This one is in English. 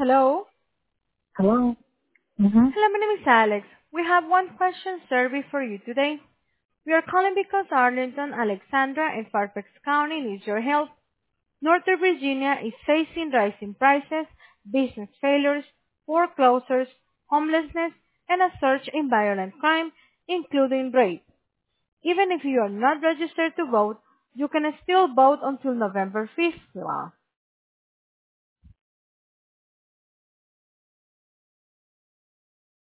Hello? Hello? Mm-hmm. Hello, my name is Alex. We have one question survey for you today. We are calling because Arlington, Alexandra, and Fairfax County needs your help. Northern Virginia is facing rising prices, business failures, foreclosures, homelessness, and a surge in violent crime, including rape. Even if you are not registered to vote, you can still vote until November 5th.